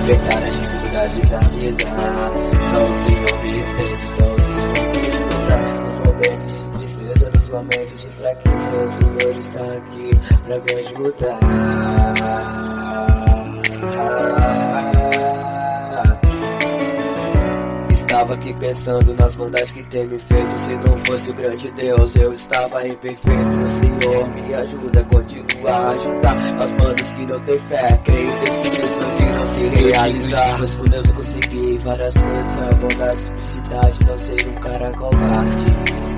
enfrentar as dificuldades da vida. Só o Senhor me entende, só o Senhor me escuta. Nos momentos de tristeza, nos momentos de fraqueza, o Senhor está aqui pra me ajudar. Estava aqui pensando nas bondades que tem me feito. Se não fosse o grande Deus, eu estava imperfeito. O Senhor me ajuda, continua a ajudar aos manos que não tem fé. Creio nesses pessoas que não se realizar. Mas com Deus eu consegui várias coisas. A bondade, simplicidade, não ser um cara covarde.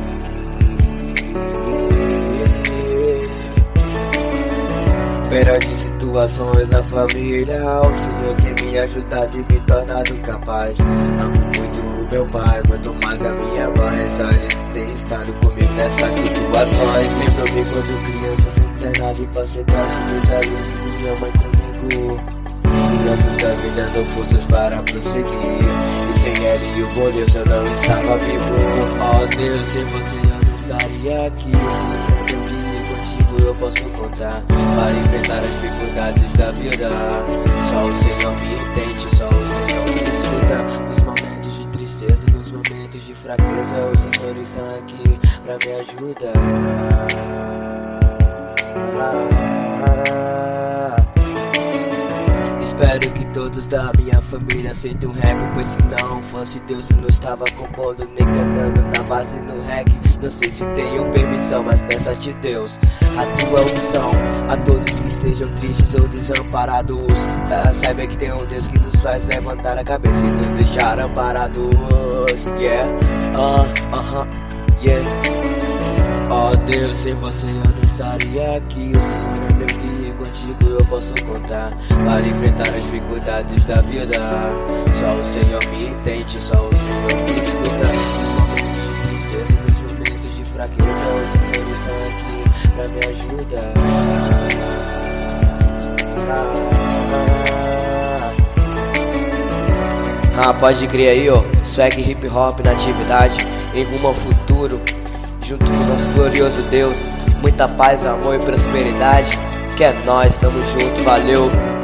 Perante situações na família, o Senhor tem me ajudado e me tornado capaz. Amo muito o meu pai, muito mais a minha mãe. Só eles têm estado comigo nessas situações. Lembro-me quando criança fui internado e passei graças a Deus e minha mãe comigo. Miramos da vida dou forças para prosseguir. E sem ele e o bom Deus eu não estava vivo. Oh Deus, sem você eu não estaria aqui. Eu posso contar para enfrentar as dificuldades da vida. Só o Senhor me entende, só o Senhor me escuta. Nos momentos de tristeza, nos momentos de fraqueza, o Senhor está aqui pra me ajudar. Espero que todos da minha família aceitem o rap, pois se não fosse Deus eu não estava compondo nem cantando na base no reggae. Não sei se tenho permissão, mas peço a ti Deus a tua unção. A todos que estejam tristes ou desamparados, saiba que tem um Deus que nos faz levantar a cabeça e nos deixar amparados. Yeah, yeah. Oh Deus, sem você eu não estaria aqui. O Senhor é meu guia, contigo eu posso contar para enfrentar as dificuldades da vida. Só o Senhor me entende, só o Senhor me escuta. Nos momentos de fraqueza, o Senhor está aqui pra me ajudar. Pode crer aí, ó. Swag hip hop na atividade, em rumo ao futuro, junto com o nosso glorioso Deus. Muita paz, amor e prosperidade. Que é nóis, tamo junto, valeu.